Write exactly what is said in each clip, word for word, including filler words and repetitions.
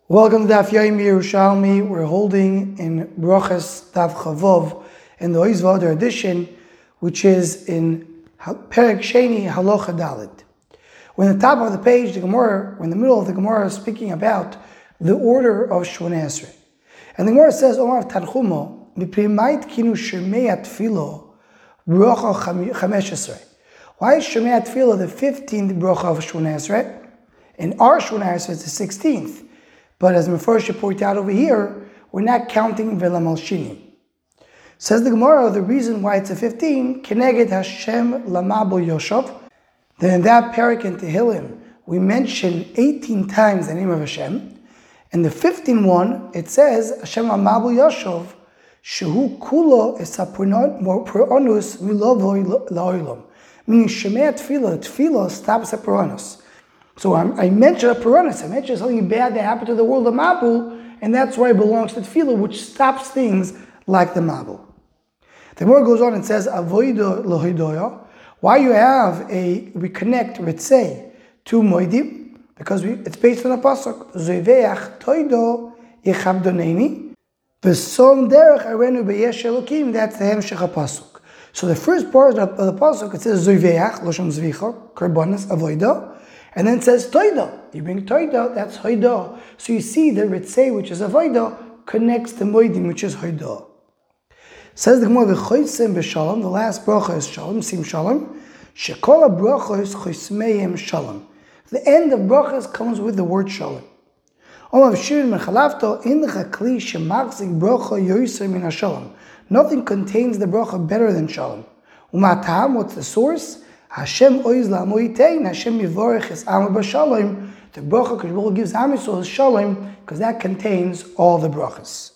Welcome to Daf Yomi Yerushalmi. We're holding in Brochas Daf Chavov in the Oiz V'Odar edition, which is in Perek Sheni Halacha Dalet. We're in the top of the page, the Gemara, we're in the middle of the Gemara speaking about the order of Shmoneh Esrei. And the Gemara says, Omar Tanchumo, Miprimait Kinu Shemei Atfilo, Brocha Chamesh Esrei. Why is Shemei Atfilo the fifteenth Brocha of Shmoneh Esrei? In our Shmoneh Esrei, it's the sixteenth. But as Mefarshim point out over here, we're not counting Vela Malshini. Says the Gemara, the reason why it's a fifteen, Keneged Hashem Lamabo Yoshav. Then in that parak in Tehillim, we mention eighteen times the name of Hashem. And the fifteenth one, it says, Hashem Lamabo Yoshav, Shehu Kulo Esapuronus Milovoi La'olam. Meaning Shemei Tefillah, Tefillah stops at Puronus. So I'm, I mentioned a Puranus, I mentioned something bad that happened to the world of Mabul, and that's why it belongs to Tefillah, which stops things like the Mabul. The Gemara goes on and says, Avoido lohidoya. Why you have a, we connect Ritzei to Moedim? Because we, it's based on a pasuk. Zoiveach toido yechavdoneni, v'som derech arenu beyesh elokim, that's the hemshech pasuk. So the first part of the pasuk, it says Zoiveach, Loshon Zvicha, Karbonis, Avoido. And then it says Toida. You bring Toida, that's Hoida. So you see the Ritzei, which is Avoida, connects to Moedim, which is Hoida. Says the Gemara, V'choisem b'shalom, the last bracha is Shalom, Sim Shalom. Shekol ha-bracha is choismeim Shalom. The end of brachas comes with the word Shalom. Omav shirin mechalavto, in the chakli shemachzik bracha yoyser min ha-shalom. Nothing contains the bracha better than Shalom. Umatam, what's the source? Hashem oiz la'amoitein, Hashem yivorech es amo b'shalom. The bracha Kadosh gives Am Yisrael shalom because that contains all the brachas.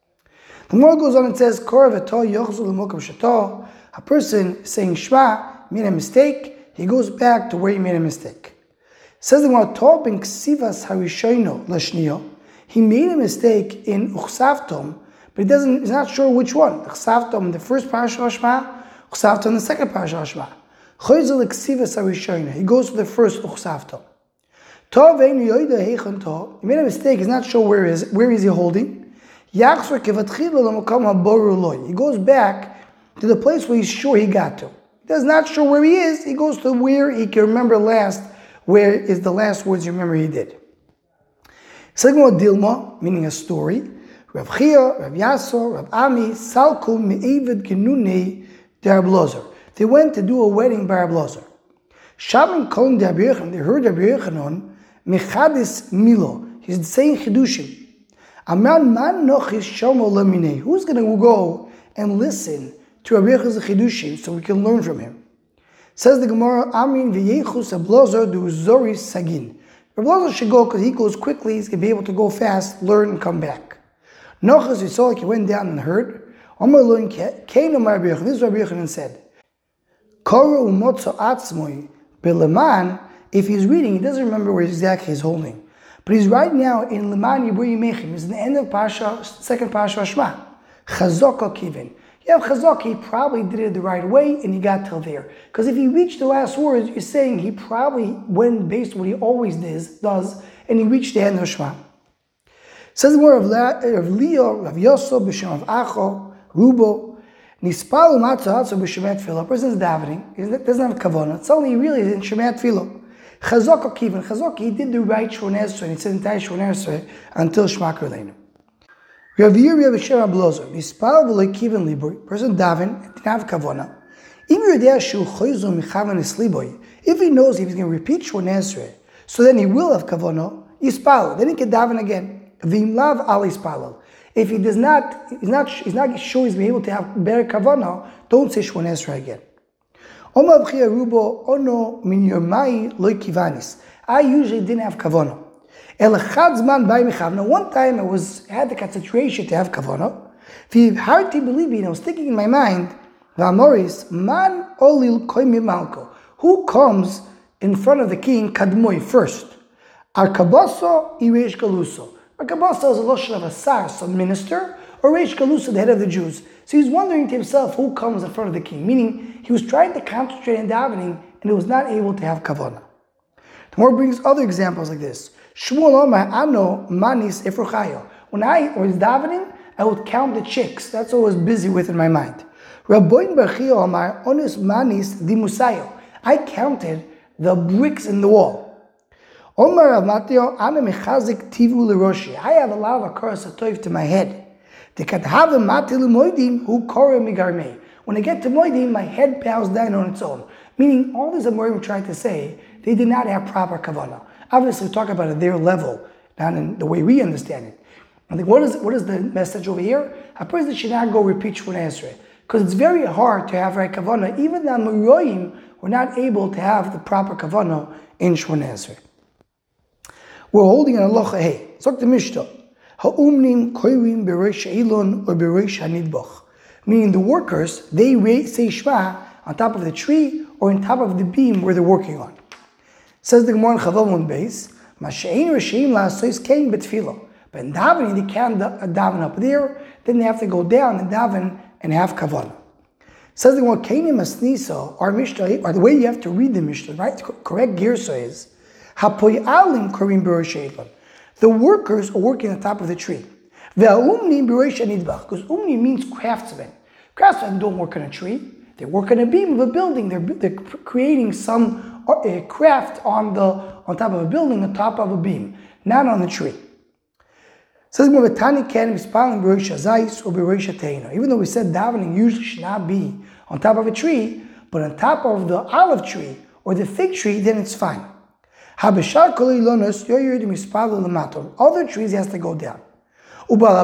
The Gemara goes on and says, Kor v'to yochzu l'mokav shato. A person saying Shema made a mistake, he goes back to where he made a mistake. Says the Gemara, To ben ksivas harishono l'shniyo. He made a mistake in uchsavtom, but he doesn't. He's not sure which one. Uchsavtom, the first parasha of Shema, uchsavtom, the second parasha of Shema. He goes to the first uchsavto. He made a mistake, he's not sure where is where is he holding. He goes back to the place where he's sure he got to. He's not sure where he is, he goes to where he can remember last, where is the last words you remember he did. Segmo Dilma, meaning a story. Rav Chia, Rav Yaso, Rav Ami, Salku, Me'evid Genune, Derab Lozer. They went to do a wedding by Rabbi Elazar. Shaman calling the Rabbi Yochanan, they heard Rabbi Yochanan, Mechadis Milo. He's saying Chidushim. Aman man nochis shomo lamine. Who's going to go and listen to Rabbi Yochanan's Chidushim so we can learn from him? Says the Gemara, Amin v'yechus Ablozer du zori sagin. Rabbi Elazar should go because he goes quickly, he's going to be able to go fast, learn, and come back. Nochis, we saw like he went down and heard. Amar lo came to Rabbi Yochanan. This is Rabbi Yochanan said. If he's reading, he doesn't remember where exactly he's holding. But he's right now in Leman Yibur Yimechim. It's in the end of Pasha, second Pasha Shema. Chazaka Kivin. You have Chazaka, he probably did it the right way and he got till there. Because if he reached the last words, you're saying he probably went based on what he always does, does and he reached the end of Shema. Says more of Leo, Rav Yoso, B'Shem of Acho, Rubo. Nispal u'matzah b'Shemei Tefillah. A person's davening, he doesn't have kavanah. It's only really in Shemei Tefillah. Chazaka kivin. Chazaka, he did the right Shmoneh Esrei, and he said entire Shmoneh Esrei until Shema Kerleinu. Rav Yirmiyah b'Shem Rabbi Elazar. Nispal v'lo kivin liboi. Person daven and didn't have kavanah. If he knows if he's going to repeat Shmoneh Esrei, so then he will have kavanah. Yispal. Then he can daven again. V'imlav al yispalal. If he does not, he's not, he's not sure he's be able to have better kavanah, don't say Shmoneh Esrei again. Omav Chia Rubo Ono min Yormai loy kivanis. I usually didn't have kavanah. El chad zman bay mechavna. One time I was had the concentration to have kavanah. V'yiv harti belibi, and I was thinking in my mind, V'amoris man olil koimi malko. Who comes in front of the king kadmoi first? Arkabaso ireish galuso. Arkabaso is a loshon of a sar, some minister, or Reish Galusa, the head of the Jews. So he's wondering to himself who comes in front of the king, meaning he was trying to concentrate on davening and he was not able to have kavanah. The Gemara brings other examples like this. Shmuel Omar Ano Manis Efruchayo. When I was davening, I would count the chicks. That's what I was busy with in my mind. Rabboin Bachio Omar Onus Manis Dimusayo. I counted the bricks in the wall. Omar Amatio Ana Mechazik Tivu Leroshi. I have a lot of Akaras HaTov to my head. They could have a Matil Moidim who Kore Migarmei. When I get to Moidim, my head bows down on its own. Meaning, all this Amorim were trying to say, they did not have proper kavanah. Obviously, we talk about it at their level, not in the way we understand it. I think, what is what is the message over here? A person should not go repeat Shmoneh Esrei, because it's very hard to have right kavanah. Even the Amorim were not able to have the proper kavanah in Shmoneh Esrei. We're holding an halacha hey. Zok the Mishnah. Ha'umnim koirim bereish elon or bereish hanidbach. Meaning the workers, they say Shema on top of the tree or on top of the beam where they're working on. Says the Gemara in Chavav base, Masha'in Rishim la'asois kein betfilo. But in davening, they can't daven up there, then they have to go down and daven and have kavanah. Says the Gemara, Keinim asnisa, our Mishnah, or the way you have to read the Mishnah, right? Correct girsa is, Hapoyalim korim bereish elon. The workers are working on top of the tree. Ve'umni bereish hanidbach, because umni means craftsmen. Craftsmen don't work on a tree. They work on a beam of a building. They're, they're creating some uh, craft on the on top of a building, on top of a beam, not on the tree. Says even though we said davening usually should not be on top of a tree, but on top of the olive tree or the fig tree, then it's fine. Other trees he has to go down. And the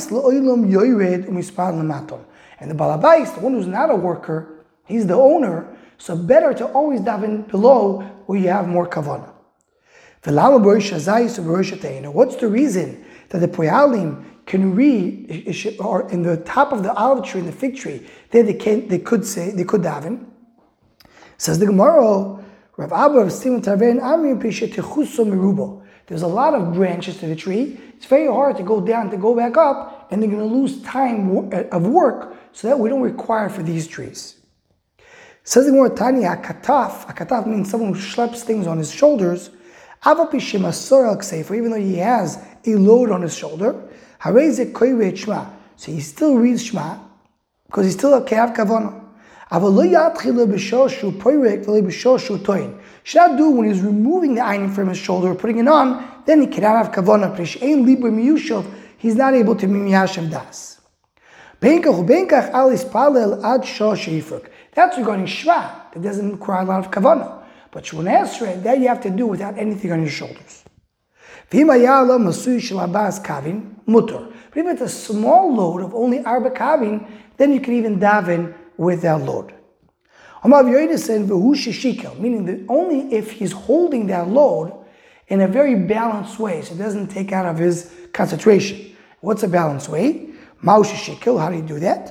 balabais, the one who's not a worker, he's the owner, so better to always daven below where you have more kavanah. What's the reason that the poyalim can read, or in the top of the olive tree and the fig tree, there they can they could say they could daven? Says the Gemara, Rav Abba of Simon Tarvein Amri Pishetechuso Merubo. There's a lot of branches to the tree. It's very hard to go down, to go back up, and they're going to lose time of work, so that we don't require for these trees. Says the Gemara, Tani Hakataf. Hakataf means someone who schleps things on his shoulders. Even though he has a load on his shoulder, so he still reads Shema, because he still have kavanah. Should not do when he's removing the iron from his shoulder, putting it on, then he cannot have kavanah. He's not able to be miyashav das. That's regarding Shema, that doesn't require a lot of kavanah. But Shmoneh Esrei, that you have to do without anything on your shoulders. But if it's a small load of only arba kavin, then you can even daven with that load. Meaning that only if he's holding that load in a very balanced way, so it doesn't take out of his concentration. What's a balanced way? How do you do that?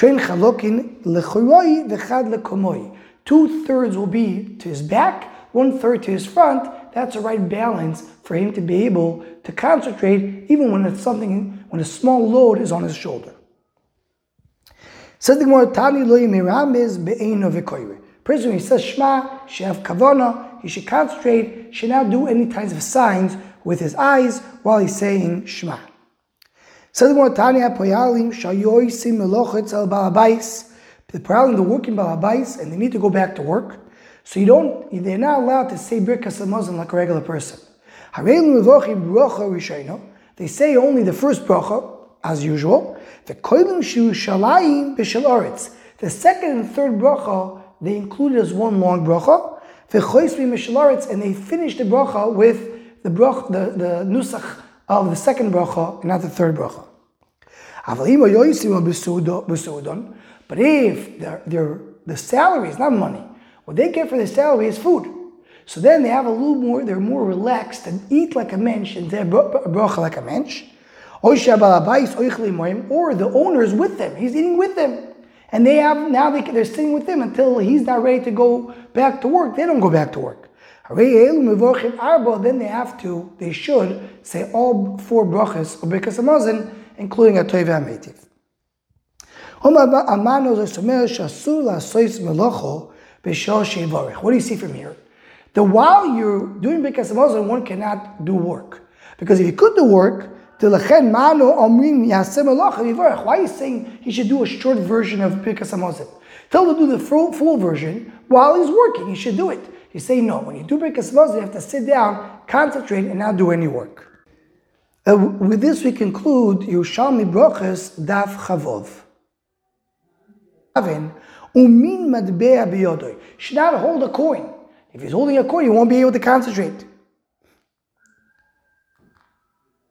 Two thirds will be to his back, one third to his front. That's the right balance for him to be able to concentrate, even when it's something, when a small load is on his shoulder. Says the Gemara, Tani lo yimiramiz be'eino v'koyre. Person when he says Shema, should have kavanah, he should concentrate, should not do any kinds of signs with his eyes while he's saying Shema. Says the Gemara, Tani ha'poyalim shayoisim melochetz al balabais. The problem, the working balabais, and they need to go back to work, so you don't, they're not allowed to say birkas hamazon like a regular person. They say only the first bracha, as usual. The second and third bracha, they include as one long bracha. And they finish the bracha with the bracha, the, the nusach of the second bracha, and not the third bracha. But if they're, they're, the salary is not money, what they get for the salary is food. So then they have a little more, they're more relaxed and eat like a mensch and they bracha like a mensch. Or the owner is with them, he's eating with them. And they have, now they, they're sitting with him until he's not ready to go back to work. They don't go back to work. Then they have to, they should say all four brachas of birkas hamazon, including a toiv ha'meitiv. What do you see from here? that while you're doing Birkas Hamazon, one cannot do work. Because if he could do work, why are you saying he should do a short version of Birkas Hamazon? Tell him to do the full, full version while he's working. He should do it. You say no. When you do Birkas Hamazon, you have to sit down, concentrate, and not do any work. Uh, with this, we conclude Yerushalmi Brochus Daf Chavov. Umin madbea biyodoy. Should not hold a coin. If he's holding a coin, he won't be able to concentrate.